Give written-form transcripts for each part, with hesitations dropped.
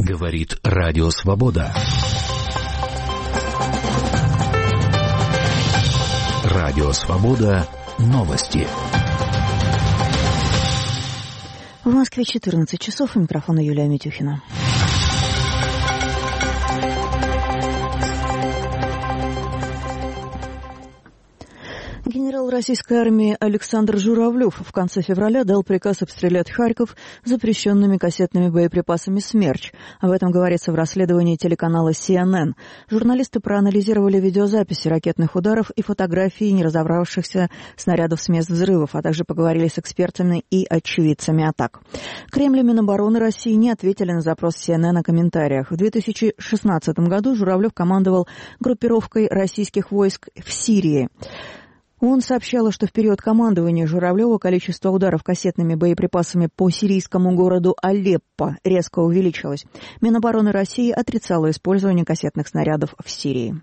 Говорит Радио Свобода. Радио Свобода. Новости. В Москве 14 часов. У микрофона Юлия Митюхина. Генерал российской армии Александр Журавлев в конце февраля дал приказ обстрелять Харьков запрещенными кассетными боеприпасами «Смерч». Об этом говорится в расследовании телеканала CNN. Журналисты проанализировали видеозаписи ракетных ударов и фотографии неразобравшихся снарядов с мест взрывов, а также поговорили с экспертами и очевидцами атак. Кремль и Минобороны России не ответили на запрос CNN о комментариях. В 2016 году Журавлев командовал группировкой российских войск в Сирии. Он сообщал, что в период командования Журавлева количество ударов кассетными боеприпасами по сирийскому городу Алеппо резко увеличилось. Минобороны России отрицало использование кассетных снарядов в Сирии.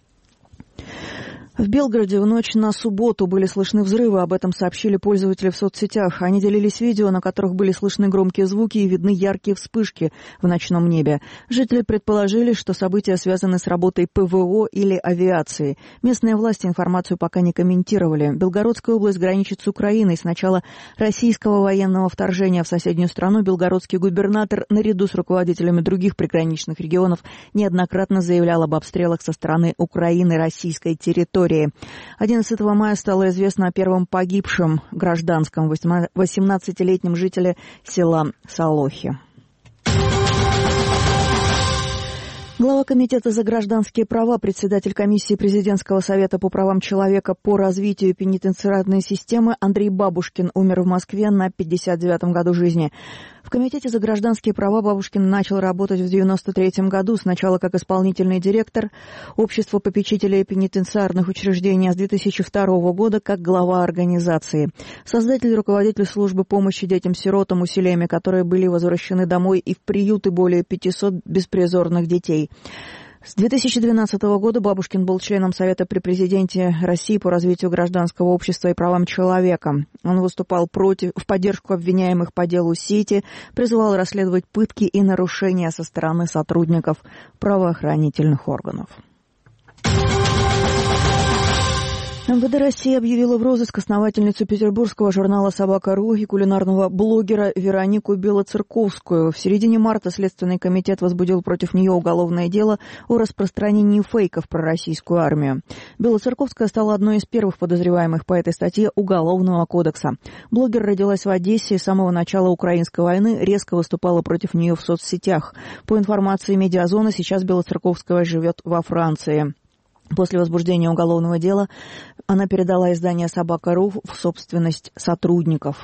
В Белгороде в ночь на субботу были слышны взрывы, об этом сообщили пользователи в соцсетях. Они делились видео, на которых были слышны громкие звуки и видны яркие вспышки в ночном небе. Жители предположили, что события связаны с работой ПВО или авиации. Местные власти информацию пока не комментировали. Белгородская область граничит с Украиной. С начала российского военного вторжения в соседнюю страну белгородский губернатор, наряду с руководителями других приграничных регионов, неоднократно заявлял об обстрелах со стороны Украины российской территории. 11 мая стало известно о первом погибшем гражданском 18-летнем жителе села Солохи. Глава Комитета за гражданские права, председатель комиссии Президентского совета по правам человека по развитию пенитенциарной системы Андрей Бабушкин умер в Москве на 59-м году жизни. В Комитете за гражданские права Бабушкин начал работать в 1993 году, сначала как исполнительный директор Общества попечителей пенитенциарных учреждений, а с 2002 года как глава организации. Создатель и руководитель службы помощи детям-сиротам, усилиями которые были возвращены домой и в приюты более 500 беспризорных детей. С 2012 года Бабушкин был членом Совета при президенте России по развитию гражданского общества и правам человека. Он выступал в поддержку обвиняемых по делу Сети, призывал расследовать пытки и нарушения со стороны сотрудников правоохранительных органов. МВД России объявила в розыск основательницу петербургского журнала «Собака.ру» и кулинарного блогера Веронику Белоцерковскую. В середине марта Следственный комитет возбудил против нее уголовное дело о распространении фейков про российскую армию. Белоцерковская стала одной из первых подозреваемых по этой статье Уголовного кодекса. Блогер родилась в Одессе и с самого начала украинской войны резко выступала против нее в соцсетях. По информации «Медиазона», сейчас Белоцерковская живет во Франции. После возбуждения уголовного дела она передала издание «Собака.ру» в собственность сотрудников.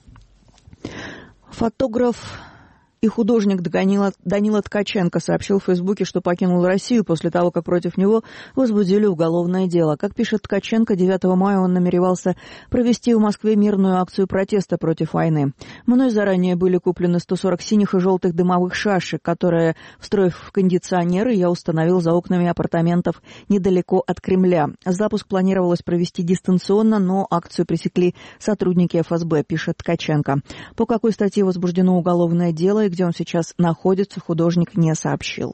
Фотограф и художник Данила Ткаченко сообщил в Фейсбуке, что покинул Россию после того, как против него возбудили уголовное дело. Как пишет Ткаченко, 9 мая он намеревался провести в Москве мирную акцию протеста против войны. Мной заранее были куплены 140 синих и желтых дымовых шашек, которые, встроив в кондиционеры, я установил за окнами апартаментов недалеко от Кремля. Запуск планировалось провести дистанционно, но акцию пресекли сотрудники ФСБ, пишет Ткаченко. По какой статье возбуждено уголовное дело и где он сейчас находится, художник не сообщил.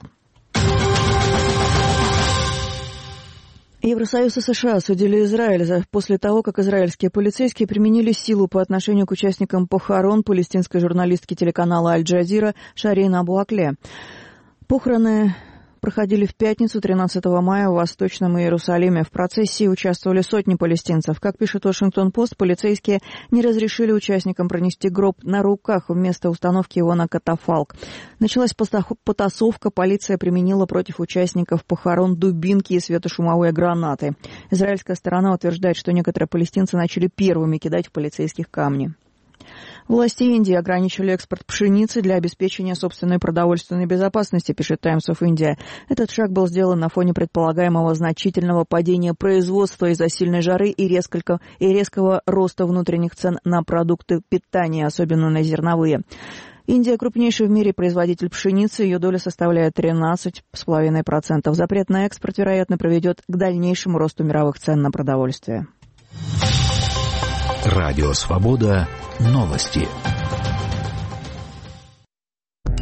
Евросоюз и США осудили Израиль после того, как израильские полицейские применили силу по отношению к участникам похорон палестинской журналистки телеканала «Аль-Джазира» Шарин Абу-Акле. Похороны проходили в пятницу, 13 мая, в Восточном Иерусалиме. В процессии участвовали сотни палестинцев. Как пишет Вашингтон-Пост, полицейские не разрешили участникам пронести гроб на руках, вместо установки его на катафалк. Началась потасовка, полиция применила против участников похорон дубинки и светошумовые гранаты. Израильская сторона утверждает, что некоторые палестинцы начали первыми кидать в полицейских камни. Власти Индии ограничили экспорт пшеницы для обеспечения собственной продовольственной безопасности, пишет Times of India. Этот шаг был сделан на фоне предполагаемого значительного падения производства из-за сильной жары и резкого роста внутренних цен на продукты питания, особенно на зерновые. Индия крупнейший в мире производитель пшеницы, ее доля составляет 13,5%. Запрет на экспорт, вероятно, приведет к дальнейшему росту мировых цен на продовольствие. Радио Свобода. Новости.